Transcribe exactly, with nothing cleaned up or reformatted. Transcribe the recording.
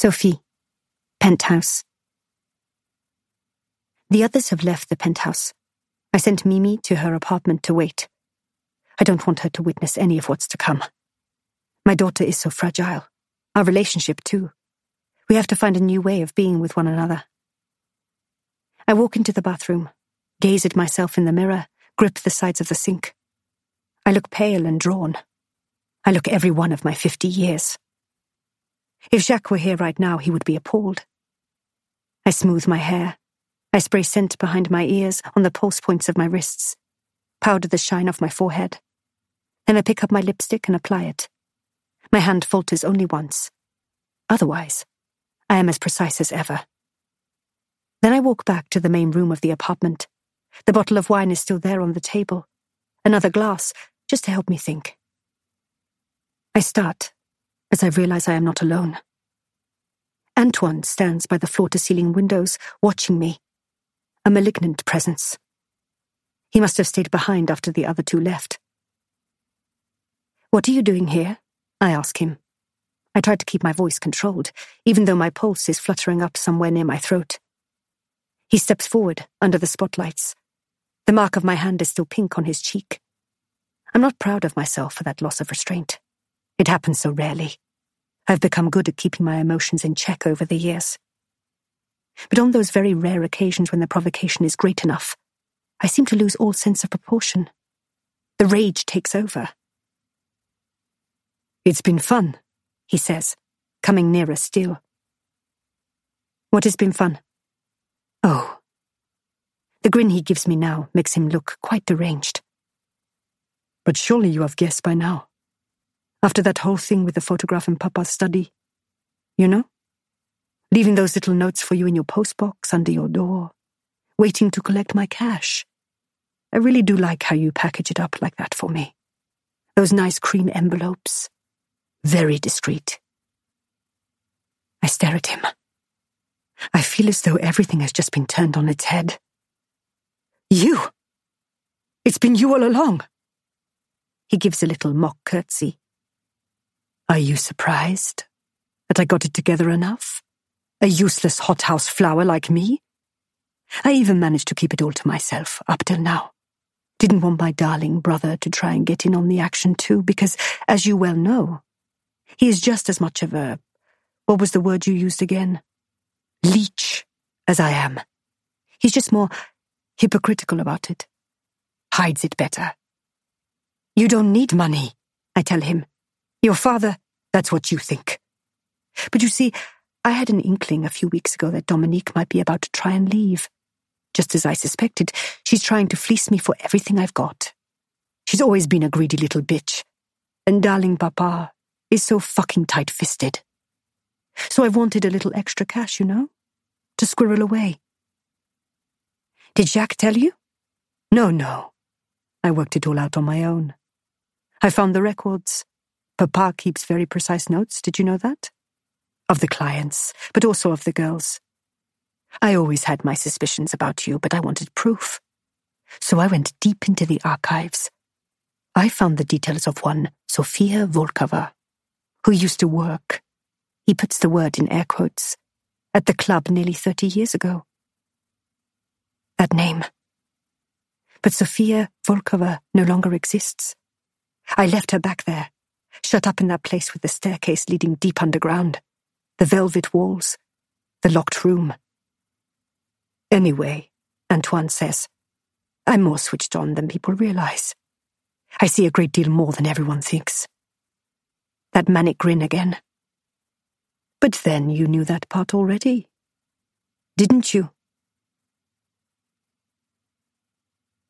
Sophie, penthouse. The others have left the penthouse. I sent Mimi to her apartment to wait. I don't want her to witness any of what's to come. My daughter is so fragile. Our relationship, too. We have to find a new way of being with one another. I walk into the bathroom, gaze at myself in the mirror, grip the sides of the sink. I look pale and drawn. I look every one of my fifty years. If Jacques were here right now, he would be appalled. I smooth my hair. I spray scent behind my ears, on the pulse points of my wrists, powder the shine off my forehead. Then I pick up my lipstick and apply it. My hand falters only once. Otherwise, I am as precise as ever. Then I walk back to the main room of the apartment. The bottle of wine is still there on the table. Another glass, just to help me think. I start, as I realize I am not alone. Antoine stands by the floor-to-ceiling windows, watching me. A malignant presence. He must have stayed behind after the other two left. "What are you doing here?" I ask him. I try to keep my voice controlled, even though my pulse is fluttering up somewhere near my throat. He steps forward, under the spotlights. The mark of my hand is still pink on his cheek. I'm not proud of myself for that loss of restraint. It happens so rarely. I've become good at keeping my emotions in check over the years. But on those very rare occasions when the provocation is great enough, I seem to lose all sense of proportion. The rage takes over. "It's been fun," he says, coming nearer still. "What has been fun?" "Oh." The grin he gives me now makes him look quite deranged. "But surely you have guessed by now. After that whole thing with the photograph in Papa's study, you know? Leaving those little notes for you in your postbox under your door, waiting to collect my cash. I really do like how you package it up like that for me. Those nice cream envelopes. Very discreet." I stare at him. I feel as though everything has just been turned on its head. "You! It's been you all along!" He gives a little mock curtsy. "Are you surprised that I got it together enough? A useless hothouse flower like me? I even managed to keep it all to myself up till now. Didn't want my darling brother to try and get in on the action too, because, as you well know, he is just as much of a, what was the word you used again? Leech, as I am. He's just more hypocritical about it. Hides it better. You don't need money, I tell him. Your father, that's what you think. But you see, I had an inkling a few weeks ago that Dominique might be about to try and leave. Just as I suspected, she's trying to fleece me for everything I've got. She's always been a greedy little bitch. And darling Papa is so fucking tight-fisted. So I've wanted a little extra cash, you know? To squirrel away. Did Jacques tell you? No, no. I worked it all out on my own. I found the records. Papa keeps very precise notes, did you know that? Of the clients, but also of the girls. I always had my suspicions about you, but I wanted proof. So I went deep into the archives. I found the details of one Sofia Volkova, who used to work, he puts the word in air quotes, at the club nearly thirty years ago. That name. But Sofia Volkova no longer exists. I left her back there, shut up in that place with the staircase leading deep underground, the velvet walls, the locked room. Anyway, Antoine says, I'm more switched on than people realize. I see a great deal more than everyone thinks. That manic grin again. But then you knew that part already, didn't you?